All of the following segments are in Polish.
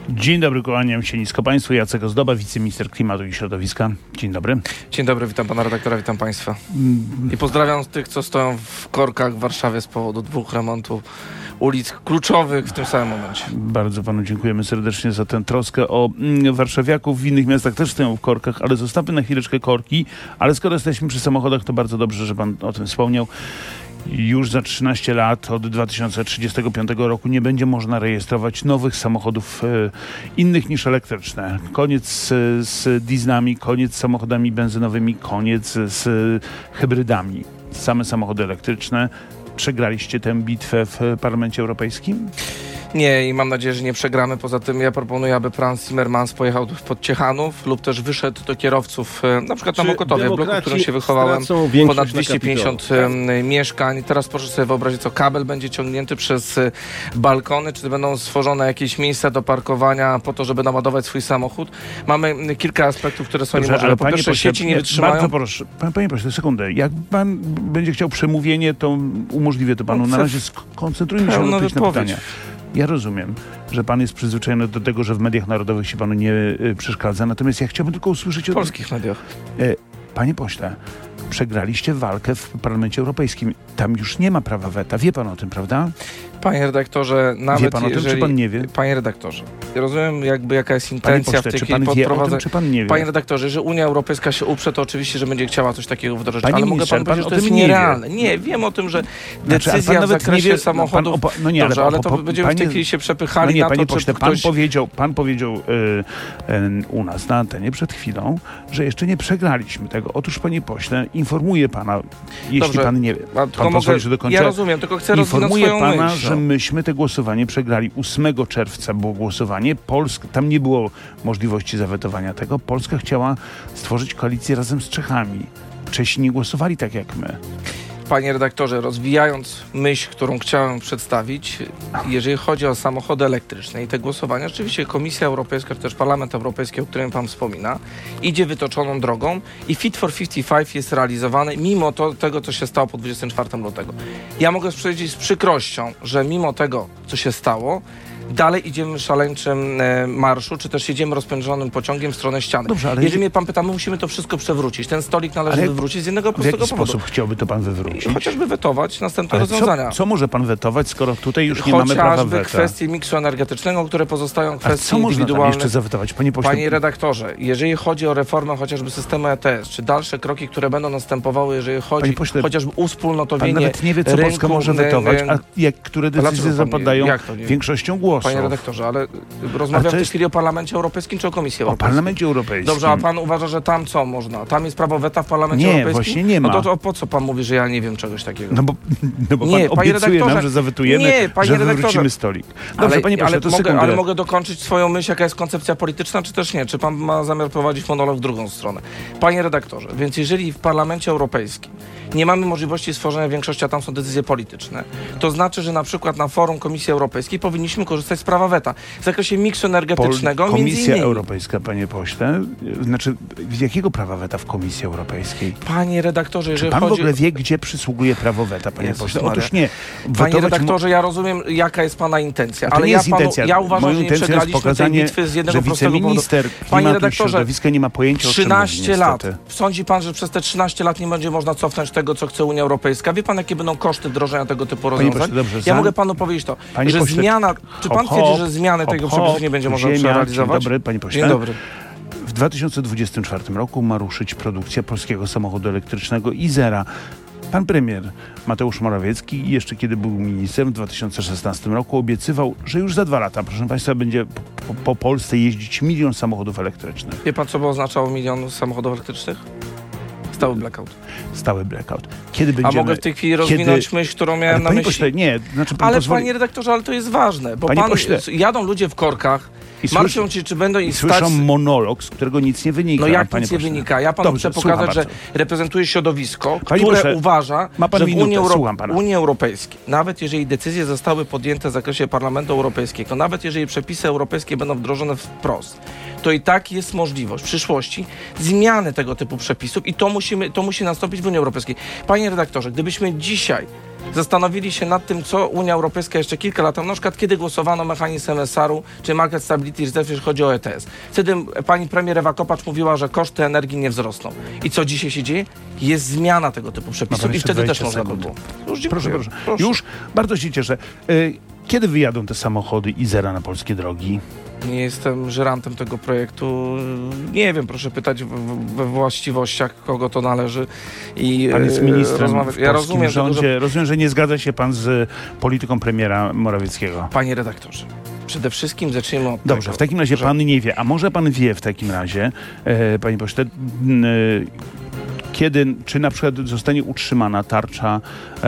Dzień dobry, kłaniam się nisko Państwu. Jacek Ozdoba, wiceminister klimatu i środowiska. Dzień dobry. Dzień dobry, witam pana redaktora, witam Państwa. I pozdrawiam tych, co stoją w korkach w Warszawie z powodu 2 remontów ulic kluczowych w tym samym momencie. Bardzo panu dziękujemy serdecznie za tę troskę o warszawiaków. W innych miastach też stoją w korkach, ale zostawmy na chwileczkę korki. Ale skoro jesteśmy przy samochodach, to bardzo dobrze, że pan o tym wspomniał. Już za 13 lat, od 2035 roku, nie będzie można rejestrować nowych samochodów innych niż elektryczne. Koniec z dieslami, koniec z samochodami benzynowymi, koniec z hybrydami. Same samochody elektryczne. Przegraliście tę bitwę w Parlamencie Europejskim? Nie, i mam nadzieję, że nie przegramy. Poza tym ja proponuję, aby Frans Timmermans pojechał pod Ciechanów lub też wyszedł do kierowców, na przykład na Mokotowie, w bloku, w którym się wychowałem, ponad 250 mieszkań. Teraz proszę sobie wyobrazić, co kabel będzie ciągnięty przez balkony, czy będą stworzone jakieś miejsca do parkowania po to, żeby naładować swój samochód. Mamy kilka aspektów, które są niemożliwe. Po pierwsze, sieci nie wytrzymają. Bardzo proszę, panie pośle, sekundę. Jak pan będzie chciał przemówienie, to umożliwię to panu. Na razie skoncentrujmy się na pytania. Ja rozumiem, że pan jest przyzwyczajony do tego, że w mediach narodowych się panu nie przeszkadza, natomiast ja chciałbym tylko usłyszeć... W polskich mediach. Panie pośle, przegraliście walkę w Parlamencie Europejskim. Tam już nie ma prawa weta. Wie pan o tym, prawda? Panie redaktorze, nawet wie pan o tym, czy pan nie wie? Panie redaktorze, ja rozumiem jaka jest intencja w tej chwili podprowadzenia. Czy pan nie wie? Panie redaktorze, że Unia Europejska się uprze, to oczywiście, że będzie chciała coś takiego wdrożyć. Panie ale ministrze, mogę panu powiedzieć, że to jest nie nierealne. Nie, wiem o tym, że decyzja w zakresie samochodów... Dobrze, ale to będziemy w tej chwili się przepychali na to, panie pośle, ktoś... pan powiedział u nas na antenie przed chwilą, że jeszcze nie przegraliśmy tego. Otóż, panie pośle, informuję pana, jeśli pan nie wie. Pan pozwoli, że dokończę. Ja rozumiem, tylko chcę rozwinąć swoją myśl. Informuję pana, że myśmy te głosowanie przegrali. 8 czerwca było głosowanie. Tam nie było możliwości zawetowania tego. Polska chciała stworzyć koalicję razem z Czechami. Czesi nie głosowali tak jak my. Panie redaktorze, rozwijając myśl, którą chciałem przedstawić, jeżeli chodzi o samochody elektryczne i te głosowania, rzeczywiście Komisja Europejska, czy też Parlament Europejski, o którym pan wspomina, idzie wytoczoną drogą i Fit for 55 jest realizowany mimo tego, co się stało po 24 lutego. Ja mogę powiedzieć z przykrością, że mimo tego, co się stało, dalej idziemy w szaleńczym marszu, czy też jedziemy rozpędzonym pociągiem w stronę ściany. Dobrze, ale jeżeli mnie pan pyta, my musimy to wszystko przewrócić. Ten stolik należy wywrócić z jednego prostego powodu. W jaki sposób chciałby to pan wywrócić? Chociażby wetować następne rozwiązania. Co może pan wetować, skoro tutaj już nie mamy prawa weta? Chociażby kwestie miksu energetycznego, które pozostają kwestie indywidualne. Co można jeszcze zawetować, panie pośle? Panie redaktorze, jeżeli chodzi o reformę chociażby systemu ETS, czy dalsze kroki, które będą następowały, jeżeli chodzi chociażby o wspólnotowienie pan nawet nie wie, co Polska może wetować, a które decyzje zapadają większością głosów. Panie redaktorze, ale rozmawiam w tej chwili o Parlamencie Europejskim czy o Komisji Europejskiej? O Parlamencie Europejskim. Dobrze, a pan uważa, że tam co można? Tam jest prawo weta w Parlamencie Europejskim? Nie, właśnie nie ma. No to po co pan mówi, że ja nie wiem czegoś takiego? No bo nie, pan obiecuje nam, że zawetujemy, że wywrócimy stolik. Dobrze, panie pośle, to sekundę. Ale mogę dokończyć swoją myśl, jaka jest koncepcja polityczna, czy też nie? Czy pan ma zamiar prowadzić monolog w drugą stronę? Panie redaktorze, więc jeżeli w Parlamencie Europejskim nie mamy możliwości stworzenia większości, a tam są decyzje polityczne, to znaczy, że na przykład na forum Komisji Europejskiej powinniśmy korzystać z prawa weta. W zakresie miksu energetycznego Komisja Europejska, panie pośle, znaczy z jakiego prawa weta w Komisji Europejskiej? Panie redaktorze, jeżeli czy pan w ogóle wie, gdzie przysługuje prawo weta, panie pośle? Otóż nie. Panie redaktorze, ja rozumiem, jaka jest pana intencja, ale ja uważam, że nie przegraliśmy tej bitwy z jednego prostego powodu. Wiceminister klimatu i środowiska nie ma pojęcia o czym 13 lat. Sądzi pan, że przez te 13 lat nie będzie można cofnąć tego, co chce Unia Europejska? Wie pan, jakie będą koszty wdrożenia tego typu rozwiązań? Ja mogę panu powiedzieć to, że zmiana... Czy pan twierdzi, że zmiany tego przepisu nie będzie można przerealizować? Dzień dobry, panie pośle. Dzień dobry. W 2024 roku ma ruszyć produkcja polskiego samochodu elektrycznego Izera. Pan premier Mateusz Morawiecki jeszcze kiedy był ministrem w 2016 roku obiecywał, że już za 2 lata, proszę państwa, będzie po Polsce jeździć 1 000 000 samochodów elektrycznych. Wie pan, co by oznaczało 1 000 000 samochodów elektrycznych? Stały blackout. Stały blackout. Kiedy będziemy... A mogę w tej chwili rozwinąć myśl, którą miałem na myśli? Pośle, nie, znaczy pan ale pozwoli... panie redaktorze, ale to jest ważne, bo jadą ludzie w korkach, martwią się, czy będą ich stać... Słyszą monolog, z którego nic nie wynika. No jak nic nie wynika? Ja panu chcę pokazać, że reprezentuję środowisko, które uważa, że w Unii Europejskiej, nawet jeżeli decyzje zostały podjęte w zakresie Parlamentu Europejskiego, nawet jeżeli przepisy europejskie będą wdrożone wprost, to i tak jest możliwość w przyszłości zmiany tego typu przepisów i to musi nastąpić w Unii Europejskiej. Panie redaktorze, gdybyśmy dzisiaj zastanowili się nad tym, co Unia Europejska jeszcze kilka lat temu, na przykład kiedy głosowano mechanizm MSR-u, czy Market Stability Reserve, jeżeli chodzi o ETS. Wtedy pani premier Ewa Kopacz mówiła, że koszty energii nie wzrosną. I co dzisiaj się dzieje? Jest zmiana tego typu przepisów i wtedy też można by było. Proszę. Już bardzo się cieszę. Kiedy wyjadą te samochody i zera na polskie drogi? Nie jestem żerantem tego projektu. Nie wiem, proszę pytać we właściwościach, kogo to należy. I pan jest ministrem w ja polskim rządzie. Rozumiem, że nie zgadza się pan z polityką premiera Morawieckiego. Panie redaktorze, przede wszystkim zacznijmy od Dobrze, tego, w takim razie pan nie wie. A może pan wie w takim razie, panie pośle, kiedy, czy na przykład zostanie utrzymana tarcza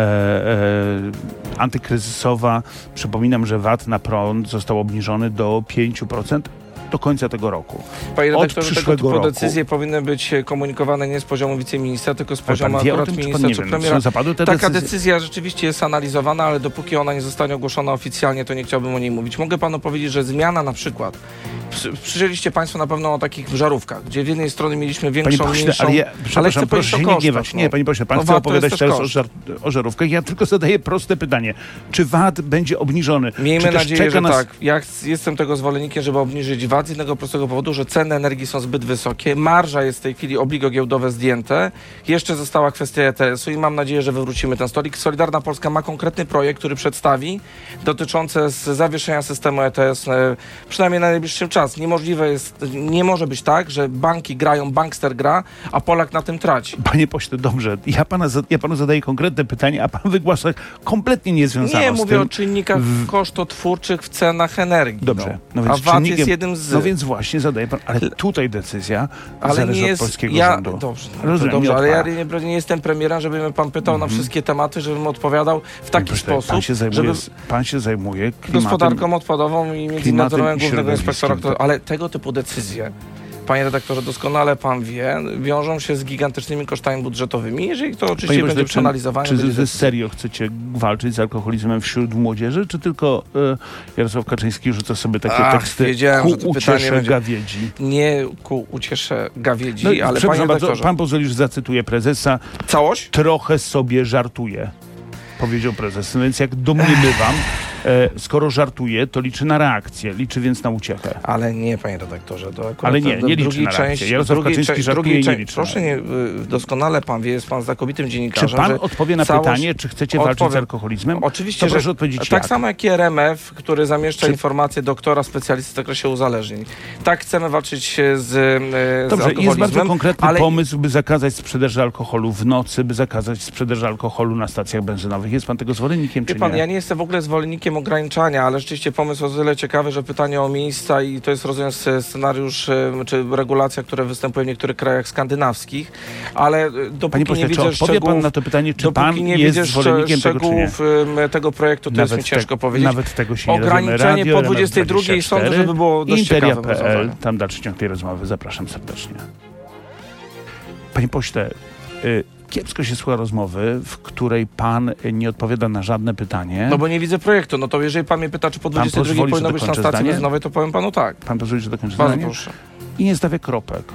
antykryzysowa. Przypominam, że VAT na prąd został obniżony do 5% do końca tego roku. Panie redaktorze, tego typu decyzje powinny być komunikowane nie z poziomu wiceministra, tylko z poziomu akurat ministra czy premiera. Taka decyzja rzeczywiście jest analizowana, ale dopóki ona nie zostanie ogłoszona oficjalnie, to nie chciałbym o niej mówić. Mogę panu powiedzieć, że zmiana na przykład, przyjrzeliście państwo na pewno o takich żarówkach, gdzie z jednej strony mieliśmy większą, mniejszą... Ale chcę proszę się nie gniewać. Nie, panie pośle, pan chce opowiadać teraz o żarówkach. Ja tylko zadaję proste pytanie. Czy VAT będzie obniżony? Miejmy nadzieję, że tak. Ja jestem tego zwolennikiem, żeby obniżyć VAT z jednego prostego powodu, że ceny energii są zbyt wysokie. Marża jest w tej chwili obligo giełdowe zdjęte. Jeszcze została kwestia ETS-u i mam nadzieję, że wywrócimy ten stolik. Solidarna Polska ma konkretny projekt, który przedstawi, dotyczący zawieszenia systemu ETS, przynajmniej na najbliższy czas. Niemożliwe jest, nie może być tak, że banki grają, bankster gra, a Polak na tym traci. Panie pośle, dobrze. Ja panu zadaję konkretne pytanie, a pan wygłasza kompletnie niezwiązane z tym. Nie, mówię o czynnikach kosztotwórczych w cenach energii. Dobrze. No więc a VAT jest jednym z... No więc właśnie zadaję pan, ale tutaj decyzja zależy od polskiego rządu. Dobrze, rozumiem, ale ja nie jestem premierem, żeby mnie pan pytał na wszystkie tematy, żebym odpowiadał w taki sposób, pan się zajmuje klimatem, gospodarką odpadową i międzynarodowym głównego inspektora, ale tego typu decyzje, panie redaktorze, doskonale pan wie, wiążą się z gigantycznymi kosztami budżetowymi. Jeżeli to oczywiście będzie przeanalizowane... Czy wy serio chcecie walczyć z alkoholizmem wśród młodzieży, czy tylko Jarosław Kaczyński rzuca sobie takie teksty ku uciesze gawiedzi? Nie ku uciesze gawiedzi, ale panie redaktorze... Pan pozwoli, że zacytuję prezesa. Całość? Trochę sobie żartuje, powiedział prezes. No więc jak domniemywam, skoro żartuje, to liczy na reakcję, liczy więc na uciechę. Ale nie, panie redaktorze. Ale nie liczy na reakcję. Jarosław Kaczyński żartuje i nie liczy. Proszę nie, doskonale pan wie, jest pan znakomitym dziennikarzem. Czy pan odpowie na pytanie, czy chcecie walczyć z alkoholizmem? Oczywiście, proszę odpowiedzieć tak samo jak i RMF, który zamieszcza informacje doktora specjalisty w zakresie uzależnień. Tak chcemy walczyć z alkoholizmem. Jest bardzo konkretny pomysł, by zakazać sprzedaży alkoholu w nocy, by zakazać sprzedaży alkoholu na stacjach benzynowych. Jest pan tego zwolennikiem, czy nie? Ja nie jestem w ogóle zwolennikiem ograniczania, ale rzeczywiście pomysł o tyle ciekawy, że pytanie o miejsca i to jest rozumiem scenariusz czy regulacja, która występuje w niektórych krajach skandynawskich, ale dopóki nie widzę szczegółów, pan na to pytanie, czy pan jest zwolennikiem tego, czy nie? Tego projektu, to jest mi ciężko powiedzieć. Nawet tego się nie ograniczenie po 22 sądzę, żeby było dość ciekawym rozwiązaniem. Tam dalszy ciąg tej rozmowy. Zapraszam serdecznie. Panie pośle, kiepsko się słucha rozmowy, w której pan nie odpowiada na żadne pytanie. No bo nie widzę projektu. No to jeżeli pan mnie pyta, czy po 22 powinno być na stacji benzynowej, to powiem panu tak. Pan pozwoli, że dokończę zdanie? Proszę. I nie stawia kropek.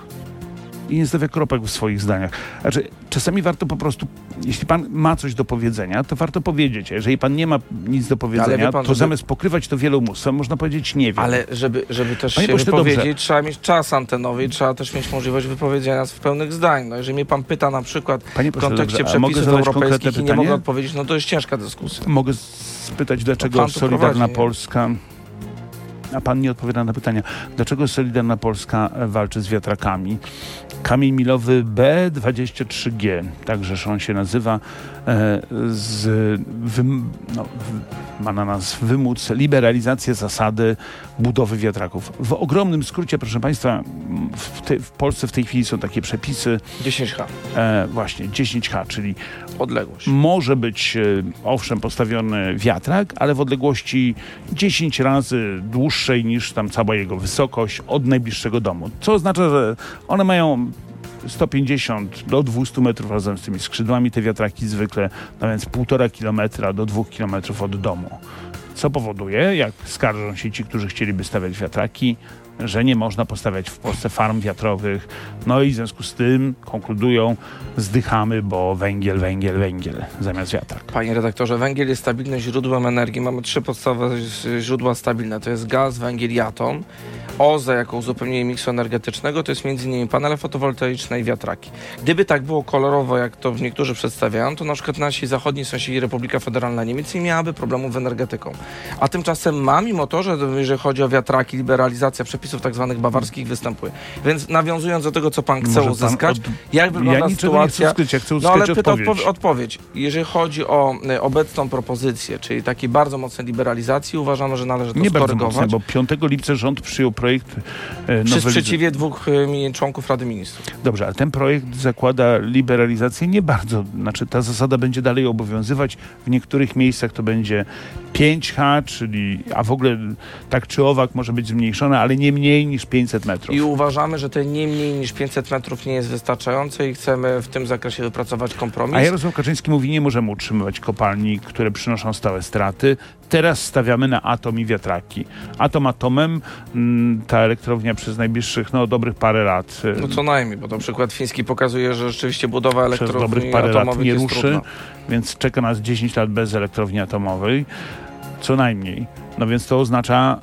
W swoich zdaniach. Znaczy, czasami warto po prostu, jeśli pan ma coś do powiedzenia, to warto powiedzieć. Jeżeli pan nie ma nic do powiedzenia, to zamiast pokrywać to wielomóstwem, można powiedzieć nie wiem. Ale żeby też się wypowiedzieć, trzeba mieć czas antenowy i trzeba też mieć możliwość wypowiedzenia w pełnych zdań. No jeżeli mnie pan pyta na przykład w kontekście przepisów europejskich i nie mogę odpowiedzieć, no to jest ciężka dyskusja. Mogę spytać, dlaczego Solidarna Polska... A pan nie odpowiada na pytania. Dlaczego Solidarna Polska walczy z wiatrakami? Kamień milowy B23G, także on się nazywa, ma na nas wymóc liberalizację zasady budowy wiatraków. W ogromnym skrócie, proszę państwa, w Polsce w tej chwili są takie przepisy. 10H. Właśnie, 10H, czyli odległość. Może być, owszem, postawiony wiatrak, ale w odległości 10 razy dłuższej niż tam cała jego wysokość od najbliższego domu. Co oznacza, że one mają 150 do 200 metrów razem z tymi skrzydłami, te wiatraki zwykle, no więc 1,5 kilometra do 2 kilometrów od domu. Co powoduje, jak skarżą się ci, którzy chcieliby stawiać wiatraki, że nie można postawiać w Polsce farm wiatrowych. No i w związku z tym konkludują, zdychamy, bo węgiel zamiast wiatrak. Panie redaktorze, węgiel jest stabilnym źródłem energii. Mamy 3 podstawowe źródła stabilne. To jest gaz, węgiel i atom. OZE jako uzupełnienie miksu energetycznego to jest m.in. panele fotowoltaiczne i wiatraki. Gdyby tak było kolorowo, jak to niektórzy przedstawiają, to na przykład nasi zachodni sąsiedzi, Republika Federalna Niemiec, nie miałaby problemów z energetyką. A tymczasem ma, mimo to, że jeżeli chodzi o wiatraki, liberalizacja przepisów tak zwanych bawarskich występuje. Więc nawiązując do tego, co pan chce uzyskać, jak wygląda sytuacja... Ja chcę uzyskać odpowiedź. Jeżeli chodzi o obecną propozycję, czyli takiej bardzo mocnej liberalizacji, uważamy, że należy to skorygować. Bardzo mocne, bo 5 lipca rząd przyjął projekt przy sprzeciwie 2 członków Rady Ministrów. Dobrze, ale ten projekt zakłada liberalizację nie bardzo. Znaczy ta zasada będzie dalej obowiązywać. W niektórych miejscach to będzie 5H, a w ogóle tak czy owak może być zmniejszone, ale nie mniej niż 500 metrów. I uważamy, że te nie mniej niż 500 metrów nie jest wystarczające i chcemy w tym zakresie wypracować kompromis. A Jarosław Kaczyński mówi, nie możemy utrzymywać kopalni, które przynoszą stałe straty. Teraz stawiamy na atom i wiatraki. Atomem, ta elektrownia przez najbliższych, dobrych parę lat. No co najmniej, bo to przykład fiński pokazuje, że rzeczywiście budowa elektrowni przez dobrych parę lat nie ruszy, trudna. Więc czeka nas 10 lat bez elektrowni atomowej. Co najmniej. No więc to oznacza,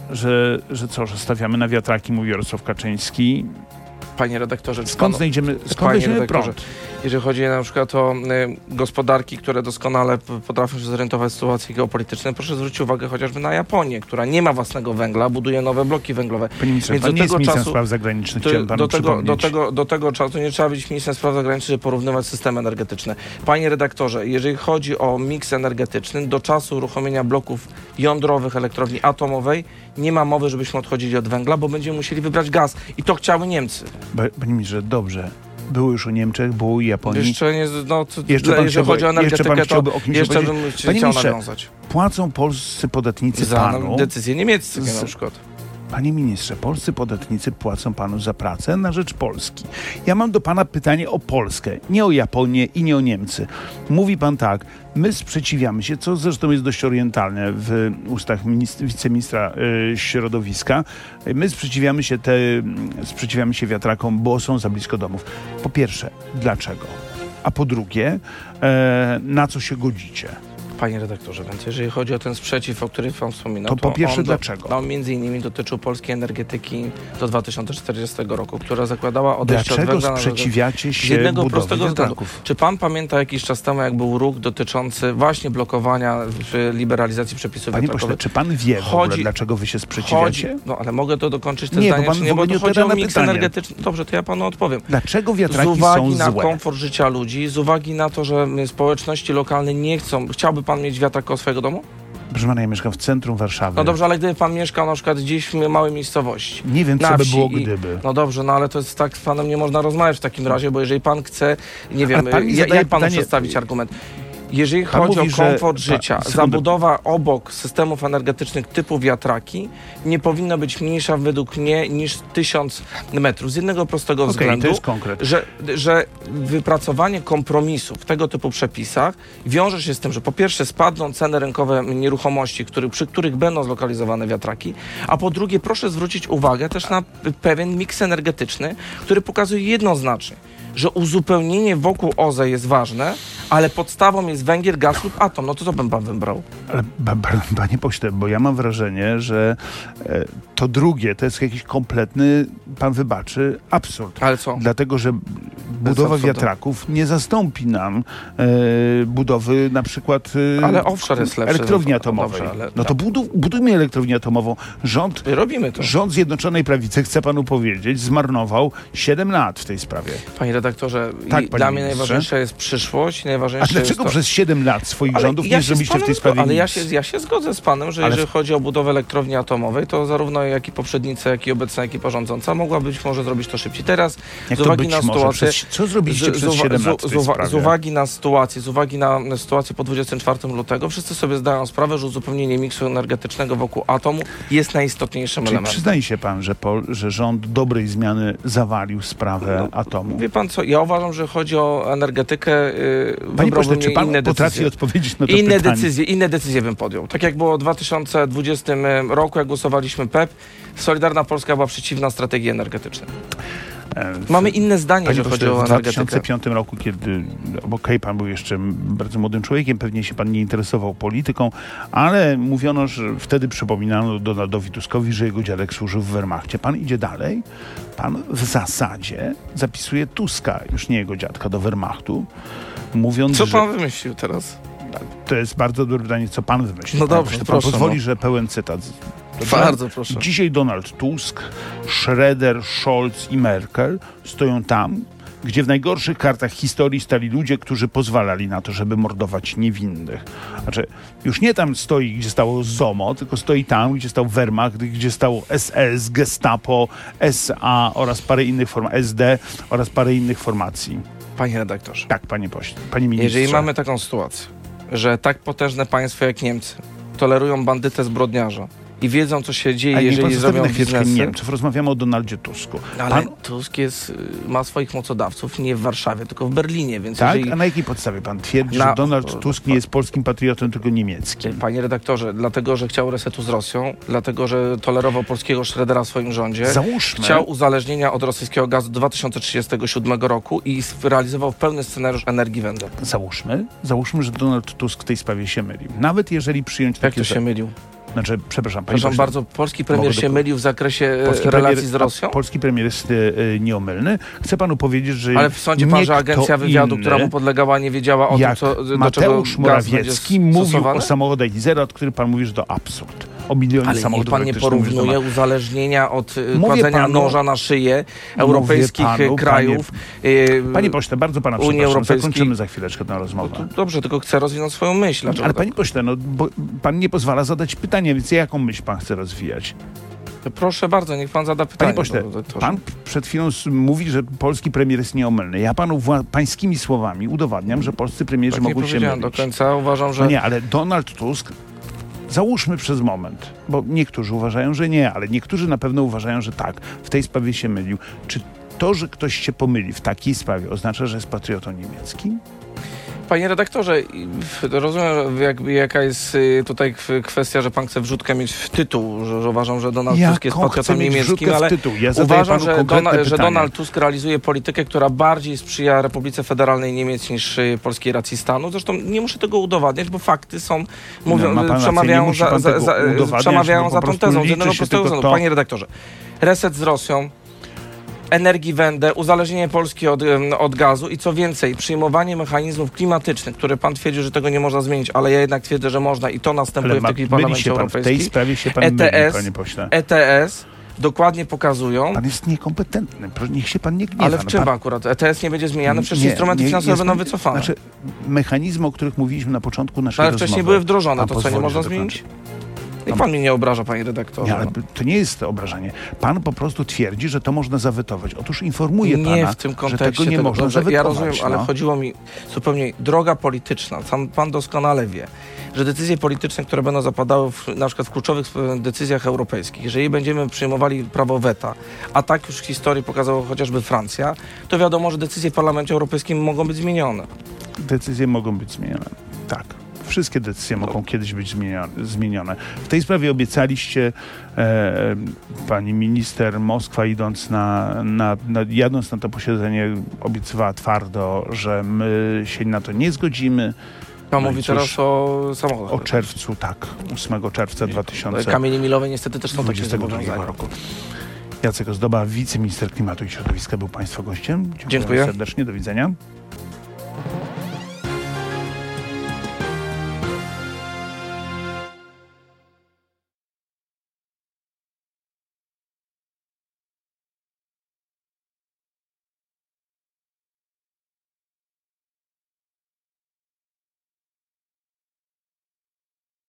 że stawiamy na wiatraki, mówi Jarosław Kaczyński. Panie redaktorze, skąd weźmiemy prąd? Jeżeli chodzi na przykład o gospodarki, które doskonale potrafią się zorientować w sytuacji geopolitycznej, proszę zwrócić uwagę chociażby na Japonię, która nie ma własnego węgla, buduje nowe bloki węglowe. Panie ministrze, pan nie jest ministrem spraw zagranicznych, chciałem panu przypomnieć. Do tego czasu nie trzeba być ministrem spraw zagranicznych, żeby porównywać systemy energetyczne. Panie redaktorze, jeżeli chodzi o miks energetyczny, do czasu uruchomienia bloków jądrowych elektrowni atomowej nie ma mowy, żebyśmy odchodzili od węgla, bo będziemy musieli wybrać gaz. I to chciały Niemcy. Panie ministrze, dobrze. Było już o Niemczech, było i Japonii. Jeszcze nie, jeżeli chodzi o energetykę, to jeszcze bym chciał nawiązać. Płacą polscy podatnicy panu... decyzje niemieckie na przykład. Panie ministrze, polscy podatnicy płacą panu za pracę na rzecz Polski. Ja mam do pana pytanie o Polskę, nie o Japonię i nie o Niemcy. Mówi pan tak, my sprzeciwiamy się, co zresztą jest dość orientalne w ustach wiceministra środowiska. My sprzeciwiamy się wiatrakom, bo są za blisko domów. Po pierwsze, dlaczego? A po drugie, na co się godzicie? Panie redaktorze, więc jeżeli chodzi o ten sprzeciw, o którym pan wspominał, to po pierwsze dlaczego? Między innymi dotyczył polskiej energetyki do 2040 roku, która zakładała odejście od węgla. Dlaczego sprzeciwiacie się jednego prostego wiatraków? względu. Czy pan pamięta jakiś czas temu, jak był ruch dotyczący właśnie blokowania liberalizacji przepisów Panie wiatrakowych? Pośle, czy pan wie w ogóle, dlaczego wy się sprzeciwiacie? Ale mogę to dokończyć te zdanie, bo to chodzi o miks energetyczny. Dobrze, to ja panu odpowiem. Dlaczego wiatraki są złe? Z uwagi na komfort życia ludzi, z uwagi na to, że społeczności lokalne nie chcą. Chciałby pan mieć wiatrak koło swojego domu? Proszę pana, ja mieszkam w centrum Warszawy. No dobrze, ale gdyby pan mieszkał na przykład gdzieś w małej miejscowości. Nie wiem, co by było gdyby. No dobrze, ale to jest tak, z panem nie można rozmawiać w takim razie, bo jeżeli pan chce, nie wiem, jak panu przedstawić argument? Jeżeli chodzi o komfort życia, zabudowa obok systemów energetycznych typu wiatraki nie powinna być mniejsza według mnie niż 1000 metrów. Z jednego prostego względu, to jest konkret. że wypracowanie kompromisu w tego typu przepisach wiąże się z tym, że po pierwsze spadną ceny rynkowe nieruchomości, przy których będą zlokalizowane wiatraki, a po drugie proszę zwrócić uwagę też na pewien miks energetyczny, który pokazuje jednoznacznie, że uzupełnienie wokół OZE jest ważne, ale podstawą jest węgiel, gaz lub atom. No to co bym pan wybrał? Ale panie pośle, bo ja mam wrażenie, że to drugie to jest jakiś kompletny, pan wybaczy, absurd. Ale co? Dlatego, że budowa wiatraków nie zastąpi nam budowy na przykład ale offshore jest lepszy, elektrowni atomowej. Dobrze, to budujmy elektrownię atomową. Robimy to. Rząd Zjednoczonej Prawicy, chcę panu powiedzieć, zmarnował 7 lat w tej sprawie. Panie redaktorze, tak, dla mnie najważniejsza jest przyszłość. A dlaczego przez 7 lat swoich rządów nie zrobiliście w tej sprawie nic? Ja się zgodzę z panem, że jeżeli chodzi o budowę elektrowni atomowej, to zarówno jak i poprzednica, jak i obecna ekipa rządząca mogła być może zrobić to szybciej. Teraz z uwagi na sytuację... Co zrobiliście przez 7 lat w tej sprawie? Z uwagi na sytuację po 24 lutego, wszyscy sobie zdają sprawę, że uzupełnienie miksu energetycznego wokół atomu jest najistotniejszym elementem. Przyznaje się pan, że rząd dobrej zmiany zawalił sprawę atomu? Wie pan co, ja uważam, że chodzi o energetykę... Panie pośle, czy pan potrafi odpowiedzieć na to pytanie? Inne decyzje bym podjął. Tak jak było w 2020 roku, jak głosowaliśmy PEP, Solidarna Polska była przeciwna strategii energetycznej. Mamy inne zdanie, Panie że chodzi pośle, o w energetykę. 2005 roku, kiedy, okej, pan był jeszcze bardzo młodym człowiekiem, pewnie się pan nie interesował polityką, ale mówiono, że wtedy przypominano Donaldowi Tuskowi, że jego dziadek służył w Wehrmachcie. Pan idzie dalej, pan w zasadzie zapisuje Tuska, już nie jego dziadka, do Wehrmachtu, mówiąc, Co że... pan wymyślił teraz? To jest bardzo dobre pytanie, co pan wymyślił. No dobrze, Pan proszę, pozwoli, no. że pełen cytat. Dobrze? Bardzo proszę. Dzisiaj Donald Tusk, Schröder, Scholz i Merkel stoją tam, gdzie w najgorszych kartach historii stali ludzie, którzy pozwalali na to, żeby mordować niewinnych. Znaczy, już nie tam stoi, gdzie stało ZOMO, tylko stoi tam, gdzie stał Wehrmacht, gdzie stało SS, Gestapo, SA oraz parę innych formacji, SD oraz parę innych formacji. Panie redaktorze, Tak, panie pośle, panie ministrze. jeżeli mamy taką sytuację, że tak potężne państwo jak Niemcy tolerują bandytę zbrodniarza i wiedzą, co się dzieje, jeżeli zrobią na chwileczkę biznesy... Niemców, rozmawiamy o Donaldzie Tusku. Ale Tusk ma swoich mocodawców nie w Warszawie, tylko w Berlinie, więc Tak? jeżeli... A na jakiej podstawie pan twierdzi, że Donald Tusk nie jest polskim patriotą, tylko niemieckim? Panie redaktorze, dlatego, że chciał resetu z Rosją, dlatego, że tolerował polskiego Schrödera w swoim rządzie, Załóżmy, chciał uzależnienia od rosyjskiego gazu do 2037 roku i realizował pełny scenariusz energii Węgla. Załóżmy, że Donald Tusk w tej sprawie się mylił. Nawet jeżeli przyjąć Jak takie... to się mylił? Znaczy, przepraszam, panie Przepraszam pośle, bardzo, polski premier się mylił w zakresie polski relacji premier, z Rosją? Polski premier jest nieomylny. Chcę panu powiedzieć, że Ale sądzi pan, że agencja wywiadu, która mu podlegała, nie wiedziała o tym, co, do czego Mateusz Morawiecki mówił stosowany? o samochodach Izera, od których pan mówi, że to absurd. O milionie Ale niech samochodów pan nie elektrycznych mówi, że to porównuje ma- uzależnienia od kładzenia noża na szyję europejskich panu, krajów. Panie pośle, bardzo pana Unii przepraszam, Europejskiej. zakończymy za chwileczkę tę rozmowę. Dobrze, tylko chcę rozwinąć swoją myśl. Ale panie pośle, no, bo pan nie pozwala zadać pytania, więc jaką myśl pan chce rozwijać? Proszę bardzo, niech pan zada pytanie. Panie pośle, pan przed chwilą mówi, że polski premier jest nieomylny. Ja panu pańskimi słowami udowadniam, że polscy premierzy Tak nie mogą się powiedziałem mylić. do końca. Uważam, że... No nie, ale Donald Tusk, załóżmy przez moment, bo niektórzy uważają, że nie, ale niektórzy na pewno uważają, że tak, w tej sprawie się mylił. Czy to, że ktoś się pomyli w takiej sprawie, oznacza, że jest patriotą niemieckim? Panie redaktorze, rozumiem, jaka jest tutaj kwestia, że pan chce wrzutkę mieć w tytuł, że uważam, że Donald Tusk jest patriotą niemieckim, ale uważam, że Donald Tusk realizuje politykę, która bardziej sprzyja Republice Federalnej Niemiec niż polskiej racji stanu. Zresztą nie muszę tego udowadniać, bo fakty są, przemawiają za tą tezą. Z jednego prostego względu. Panie redaktorze, reset z Rosją, Energiewende, uzależnienie Polski od gazu i co więcej, przyjmowanie mechanizmów klimatycznych, które pan twierdzi, że tego nie można zmienić, ale ja jednak twierdzę, że można i to następuje w takim Parlamencie Europejskim. W tej sprawie się pan myli, panie pośle. ETS dokładnie pokazują... Pan jest niekompetentny, niech się pan nie gniewa. Ale w czym akurat? ETS nie będzie zmieniany? Przecież instrumenty finansowe będą wycofane. Znaczy, mechanizmy, o których mówiliśmy na początku naszej ale rozmowy... wcześniej były wdrożone, to co, nie można dokończyć? zmienić? I pan mnie nie obraża, panie redaktorze. Nie, ale to nie jest obrażanie. Pan po prostu twierdzi, że to można zawetować. Otóż informuję pana, nie w tym kontekście, że tego nie można zawetować. Ja rozumiem, ale chodziło mi zupełnie droga polityczna. Pan doskonale wie, że decyzje polityczne, które będą zapadały na przykład w kluczowych decyzjach europejskich, jeżeli będziemy przyjmowali prawo weta, a tak już w historii pokazała chociażby Francja, to wiadomo, że decyzje w Parlamencie Europejskim mogą być zmienione. Decyzje mogą być zmienione. Tak. Wszystkie decyzje mogą kiedyś być zmienione. W tej sprawie obiecaliście, pani minister, Moskwa jadąc na to posiedzenie, obiecywała twardo, że my się na to nie zgodzimy. Pan mówi teraz o samochodach. O czerwcu, tak. 8 czerwca 2020 Kamienie milowe niestety też są takie zobowiązania. roku. Jacek Ozdoba, wiceminister klimatu i środowiska, był państwa gościem. Dziękuję serdecznie, do widzenia.